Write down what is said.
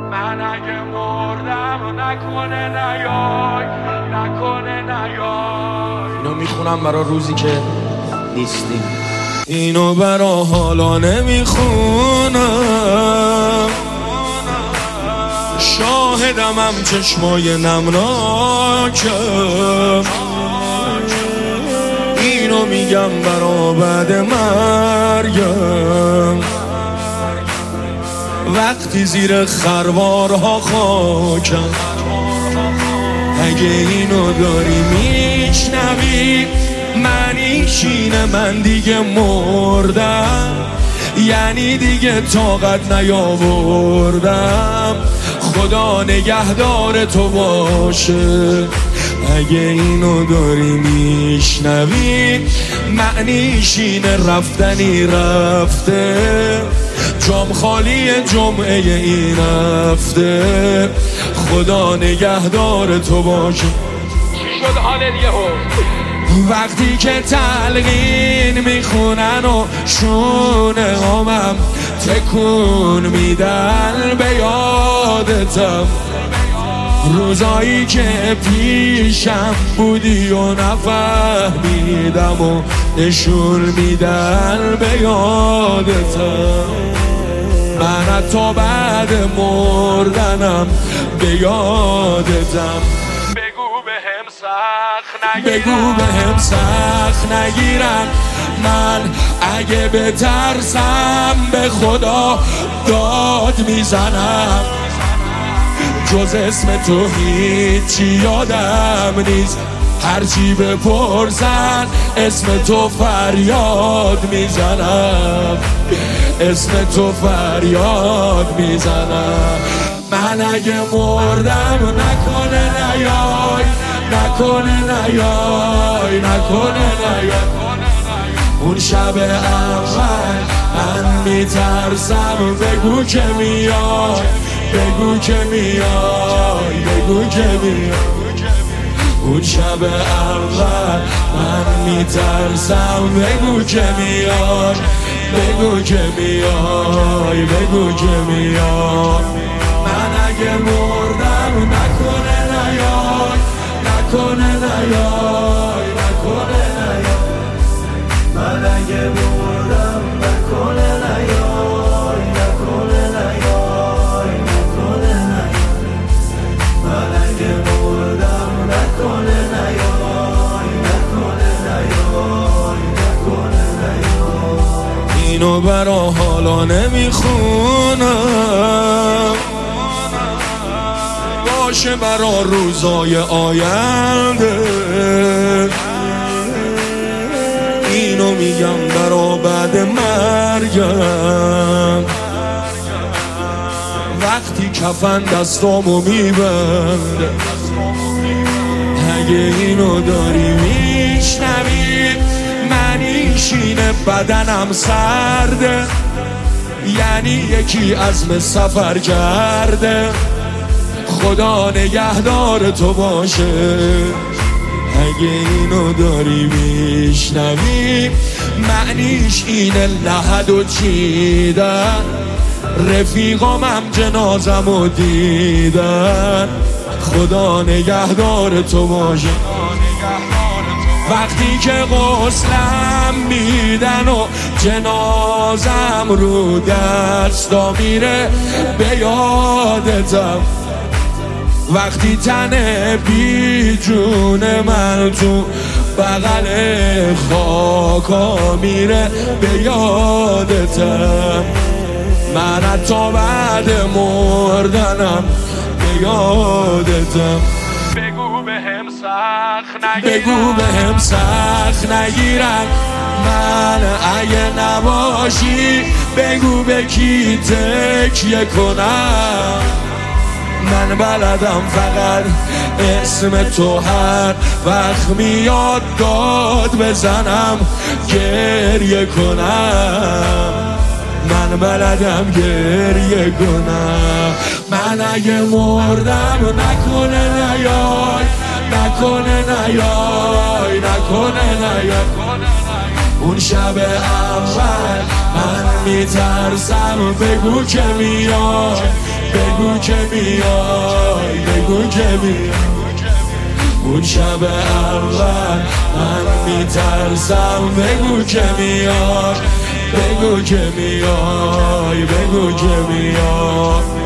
من اگه مردم نکنه نیای، نکنه نیای. اینو میخونم برا روزی که نیستیم، اینو برا حالا نمیخونم، شاهدمم چشمای نمناکم، اینو میگم برا بعد مرگم، وقتی زیر خروارها خاکم. اگه اینو داری میشنوی معنیش اینه من دیگه مردم، یعنی دیگه طاقت نیاوردم. خدا نگهدار تو باشه. اگه اینو داری میشنوی معنیش اینه رفتنی رفته، جام خالی جمعه این هفته. خدا نگهدار تو باشه. چی شد حالت یهو؟ وقتی که تلقین میخونن و شونه همم تکون میدن به یادتم، روزایی که پیشم بودی و نفهمیدم و نشون میدن به یادتم. من حتی بعد مردنم به یادتم. بگو به هم سخت نگیرن، من اگه بترسم به خدا داد میزنم، جز اسم تو هیچی یادم نیست. هرچی بپرسن اسم تو فریاد میزنم، اسم تو فریاد میزنم. من اگه مردم نکنه نیای، نکنه نیای، نکنه نیای. اون شب اول من میترسم بگو که میای، بگو که میای، بگو که میای. اون شب اول من میترسم بگو که میای، بگو که میای، بگو که میای. من اگه مردم نکنه نیای، نکنه نیای، نکنه نیای. من اگه مردم نکنه نیای، نکنه نیای، نکنه نیای. من اگه مردم نکنه نیای، نکنه نیای، نکنه نیای. اینو برا حالا نمیخونم، باشه برا روزای آینده. اینو میگم برا بعد مرگم، وقتی کفن دستامو میبنده. اگه اینو داری میشنوی معنیش اینه بدنم سرده، یعنی یکی عزم سفر کرده. خدا نگهدار تو باشه. اگه اینو داری میشنوی معنیش اینه لحد و چیدن، رفیقامم جنازمو دیدن. خدا نگهدار تو باشه. وقتی که غسلم میدن و جنازم رو دستا میره به یادتم، وقتی تن بی جون من تو بغل خاکا میره به یادتم. من حتی بعد مردنم به یادتم. بگو به هم سخت نگیرن، بگو به هم سخت نگیرن. من اگه نباشی بگو به کی تکیه کنم. من بلدم فقط اسم تو هر وقت میاد داد بزنم گریه کنم. من بلدم گریه کنم. من اگه مردم نکنه نیای، نکنه نیای، نکنه نیای. اون شب اول من میترسم بگو که میای، بگو که میای، بگو که میای. اون شب اول من میترسم، بگو که میای، بگو که میای، بگو که میای.